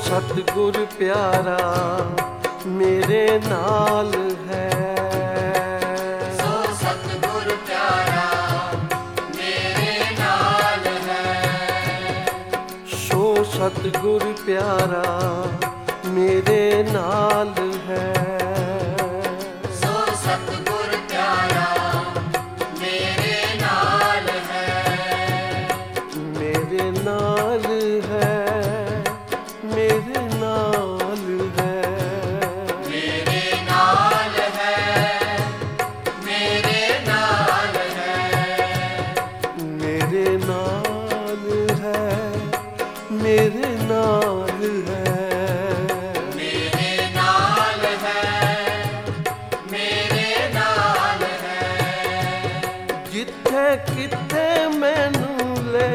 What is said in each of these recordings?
ਸਤਿਗੁਰ ਪਿਆਰਾ ਮੇਰੇ ਨਾਲ ਹੈ। ਸੋ ਸਤਿਗੁਰ ਪਿਆਰਾ ਮੇਰੇ ਨਾਲ ਹੈ। ਸੋ ਸਤਿਗੁਰ ਪਿਆਰਾ ਮੇਰੇ ਨਾਲ ਹੈ। ਸੋ ਸਤਿਗੁਰ ਪਿਆਰਾ ਮੇਰੇ ਨਾਲ ਹੈ। ਮੇਰੇ ਨਾਲ ਹੈ, ਮੇਰੇ ਨਾਲ ਹੈ। ਮੇਰੇ ਨਾਲ ਹੈ, ਮੇਰੇ ਨਾਲ ਹੈ। ਮੇਰੇ ਨਾਲ ਹੈ, ਮੇਰੇ ਨਾਲ ਹੈ। ਮੇਰੇ ਨਾਲ ਹੈ, ਮੇਰੇ ਨਾਲ ਹੈ। ਜਿੱਥੇ ਕਿਤੇ ਮੈਨੂੰ ਲੈ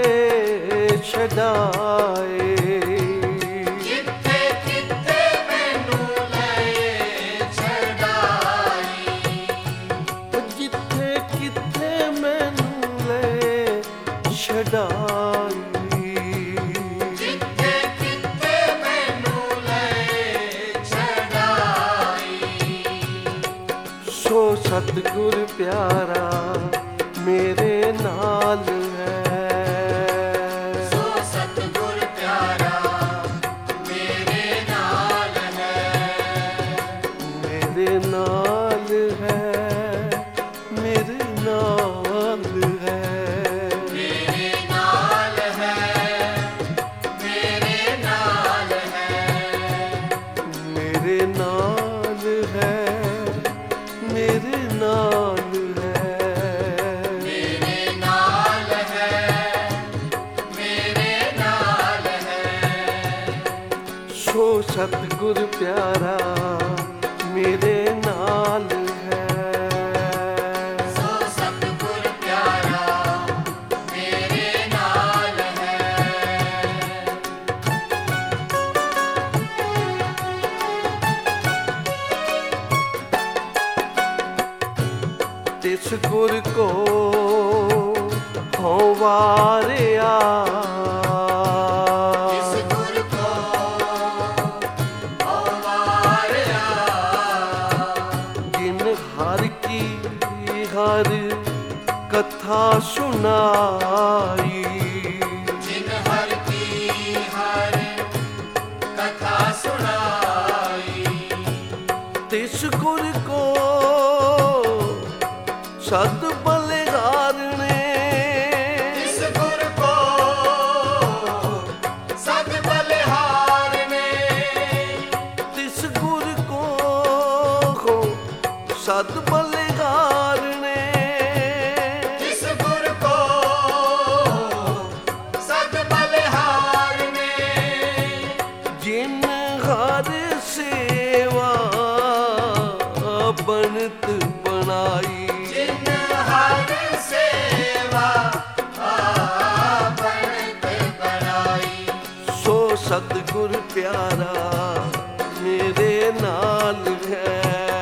ਛਡਾਏ, ਜਿੱਥੇ ਕਿਤੇ ਮੈਨੂੰ ਲੈ ਛਡਾਈ। ਜਿੱਥੇ ਕਿਤੇ ਮੈਨੂੰ ਲੈ ਛਡਾਈ। ਜਿੱਥੇ ਕਿਤੇ ਮੈਨੂੰ ਲੈ ਛਡਾਈ। ਸੋ ਸਤਿਗੁਰ ਪਿਆਰਾ ਮੇਰੇ ਨਾਲ ਹੈ। ਸੋ ਸਤਿਗੁਰ ਪਿਆਰਾ ਮੇਰੇ ਨਾਲ ਹੈ। ਮੇਰੇ ਨਾਲ ਹੈ, ਮੇਰੇ ਨਾਲ ਹੈ। ਮੇਰੇ ਨਾਲ ਹੈ, ਮੇਰੇ ਨਾਲ ਹੈ। ਮੇਰੇ ਨਾਲ ਹੈ, ਮੇਰੇ ਨਾਲ ਹੈ। ਮੇਰੇ ਨਾਲ ਹੈ, ਮੇਰੇ ਨਾਲ ਹੈ। ਸੋ ਸਤਿਗੁਰ ਪਿਆਰਾ ਮੇਰੇ ਨਾਲ ਹੈ। ਸੋ ਸਤਿਗੁਰ ਪਿਆਰਾ ਮੇਰੇ ਨਾਲ ਹੈ। ਤਿਸ ਗੁਰ ਕੋ ਹਉ ਵਾਰਿਆ, ਇਸ ਗੁਰ ਕੋ ਹਉ ਵਾਰਿਆ। ਜਿਨ ਹਰ ਕੀ ਹਰ ਕਥਾ ਸੁਨਾਈ। ਜਿਨ ਹਰ ਕੀ ਹਰ ਕਥਾ ਸੁਣਾਈ। ਤਿਸ ਗੁਰ ਕੋ ਸਦ ਬਲਿਹਾਰਣੇ, ਇਸ ਗੁਰ ਕੋ ਸਦ ਬਲਿਹਾਰਨੇ। ਤਿਸ ਗੁਰ ਕੋ ਸਦ ਬਲਿਹਾਰਣੇ। ਇਸ ਗੁਰ ਕੋ ਸਦ ਬਲਿਹਾਰਨੇ। ਜਿਨ ਹਰ ਸੇਵਾ ਬਣਤ ਬਣਾਈ। ਜਿਨ ਹਰ ਸੇਵਾ ਬਣਤ ਬਣਾਈ। ਸੋ ਸਤਿਗੁਰ ਪਿਆਰਾ ਮੇਰੇ ਨਾਲ ਹੈ।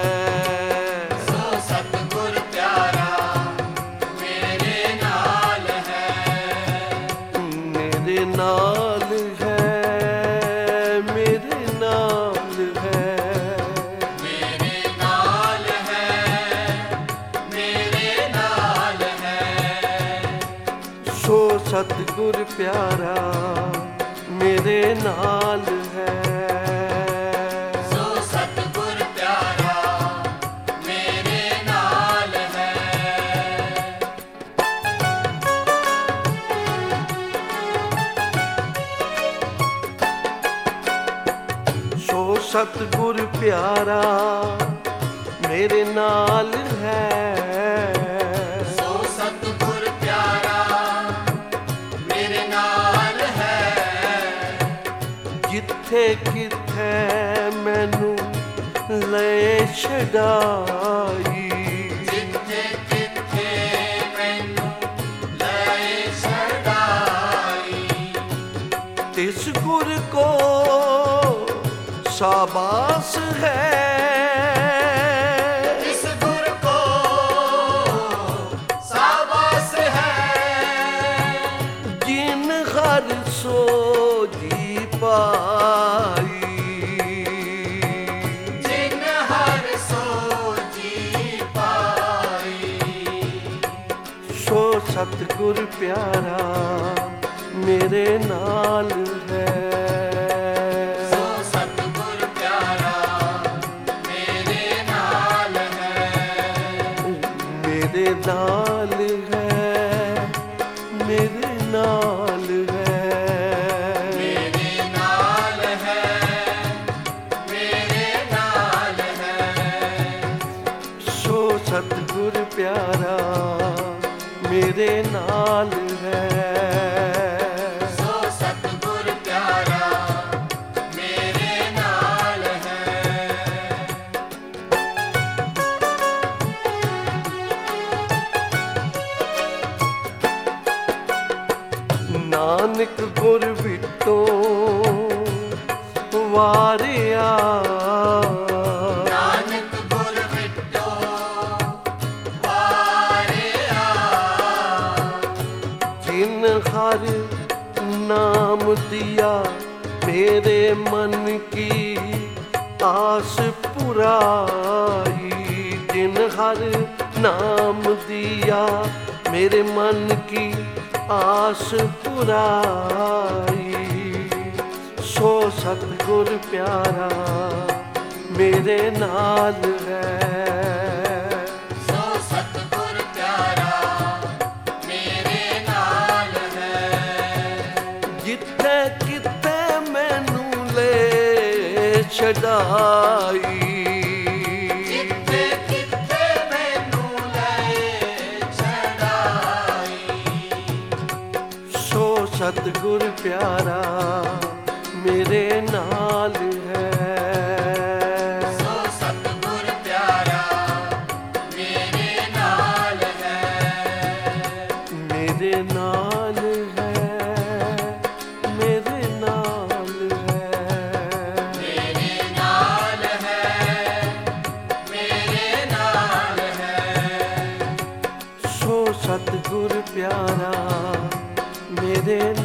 ਸੋ ਸਤਿਗੁਰ ਪਿਆਰਾ ਮੇਰੇ ਨਾਲ ਹੈ। ਮੇਰੇ ਨਾਲ ਹੈ, ਮੇਰੇ ਨਾਲ ਹੈ। ਮੇਰੇ ਨਾਲ ਹੈ, ਮੇਰੇ ਨਾਲ ਹੈ। ਸੋ ਸਤਿਗੁਰ ਪਿਆਰਾ ਮੇਰੇ ਨਾਲ ਹੈ। ਸੋ ਸਤਿਗੁਰ ਪਿਆਰਾ ਮੇਰੇ ਨਾਲ ਹੈ। ਸੋ ਸਤਿਗੁਰ ਪਿਆਰਾ ਮੇਰੇ ਨਾਲ ਹੈ। ਸੋ ਸਤਿਗੁਰ ਪਿਆਰਾ ਮੇਰੇ ਨਾਲ ਹੈ। ਜਿੱਥੇ ਕਿਥੇ ਮੈਨੂੰ ਲੈ ਛਡਾਈ। ਜਿੱਥੇ ਕਿਥੇ ਮੈਨੂੰ ਲੈ ਛਡਾਈ। ਤਿਸ ਗੁਰ ਕੋ ਸ਼ਾਬਾਸ ਹੈ। ਇਸ ਗੁਰ ਕੋ ਸਾਬਾਸ ਹੈ। ਜਿਨ ਹਰ ਸੋਝੀ ਪਾਈ। ਸਤਿਗੁਰ ਪਿਆਰਾ ਮੇਰੇ ਨਾਲ ਹੈ। ਸੋ ਸਤਿਗੁਰ ਪਿਆਰਾ ਮੇਰੇ ਨਾਲ ਹੈ। ਮੇਰੇ ਨਾਲ ਹੈ, ਮੇਰੇ ਨਾਲ ਹੈ, ਮੇਰੇ ਨਾਲ ਹੈ, ਮੇਰੇ ਨਾਲ ਹੈ। ਸੋ ਸਤਿਗੁਰ ਪਿਆਰਾ ਮੇਰੇ ਨਾਲ ਹੈ। ਸੋ ਸਤਿਗੁਰ ਪਿਆਰਾ ਮੇਰੇ ਨਾਲ ਹੈ। ਨਾਨਕ ਗੁਰ ਵਿਟੋ ਵਾਰਿਆ, ਨਾਨਕ ਗੁਰ ਵਿਟੋ ਵਾਰਿਆ। ਜਿਨ ਹਰ ਨਾਮ ਦਿਆ ਮੇਰੇ ਮਨ ਕੀ ਆਸ ਪੁਰਾਈ। ਜਿਨ ਹਰ ਨਾਮ ਦਿਆ ਮੇਰੇ ਮਨ ਕੀ ਆਸ ਪੁਰਾਈ। ਸੋ ਸਤਿਗੁਰ ਪਿਆਰਾ ਮੇਰੇ ਨਾਲ ਹੈ। ਸੋ ਸਤਿਗੁਰ ਪਿਆਰਾ ਮੇਰੇ ਨਾਲ ਹੈ। ਜਿੱਥੇ ਕਿਤੇ ਮੈਨੂੰ ਲੈ ਛਡਾਈ। ਜਿੱਥੇ ਕਿੱਥੇ ਮੈਨੂੰ ਲੈ ਛਡਾਈ। ਸੋ ਸਤਿਗੁਰ ਪਿਆਰਾ ਮੇਰੇ ਨਾਲ ਹੈ। ਸੋ ਸਤਿਗੁਰ ਪਿਆਰਾ ਮੇਰੇ ਨਾਲ ਹੈ। ਮੇਰੇ ਨਾਲ ਹੈ, ਮੇਰੇ ਨਾਲ ਹੈ, ਮੇਰੇ ਨਾਲ ਹੈ, ਮੇਰੇ ਨਾਲ ਹੈ। ਸੋ ਸਤਿਗੁਰ ਪਿਆਰਾ ਮੇਰੇ